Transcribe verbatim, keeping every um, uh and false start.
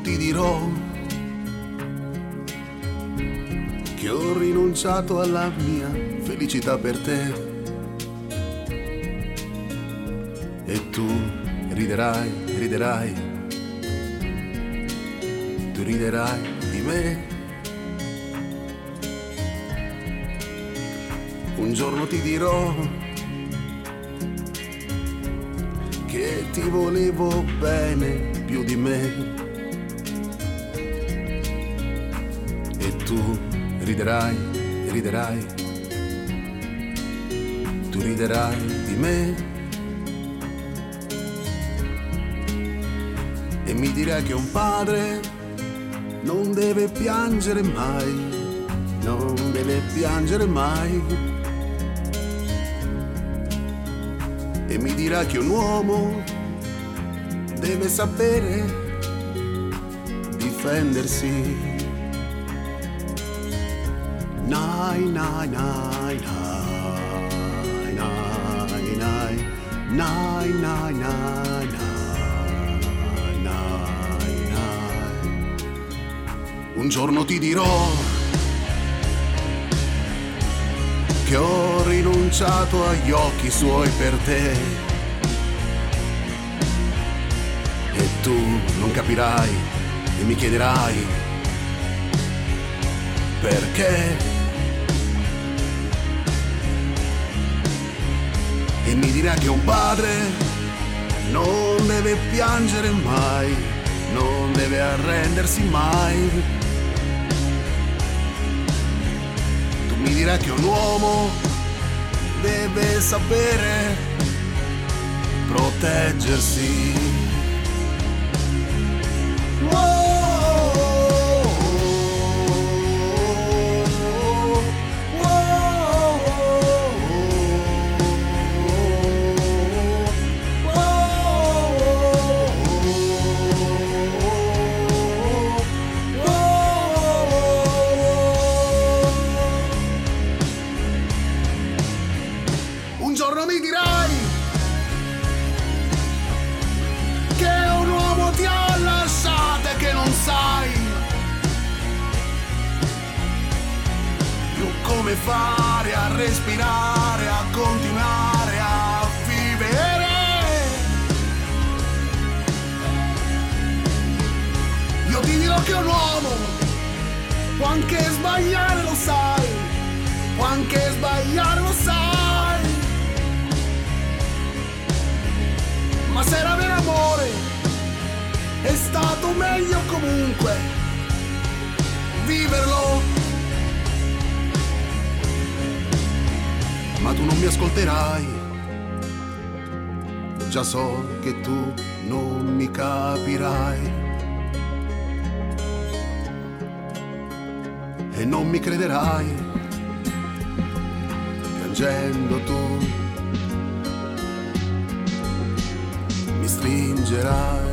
ti dirò che ho rinunciato alla mia felicità per te. E tu riderai, riderai, tu riderai di me. Un giorno ti dirò che ti volevo bene più di me. E tu riderai, riderai, tu riderai di me. E mi dirai che un padre non deve piangere mai, non deve piangere mai. E mi dirà che un uomo deve sapere difendersi. Nai, nai, nai, nai, nai, nai, nai, nai, nai, nai, nai. Un giorno ti dirò che ho rinunciato agli occhi suoi per te. E tu non capirai e mi chiederai perché. E mi dirà che un padre non deve piangere mai, non deve arrendersi mai. Mi dirà che un uomo deve sapere proteggersi. Whoa! Un giorno mi dirai che un uomo ti ha lasciato e che non sai più come fare a respirare, a continuare a vivere. Io ti dirò che un uomo può anche sbagliare, lo sai, può anche sbagliare, lo sai. Ma se era vero amore, è stato meglio comunque viverlo. Ma tu non mi ascolterai, già so che tu non mi capirai. E non mi crederai, piangendo tu stringerai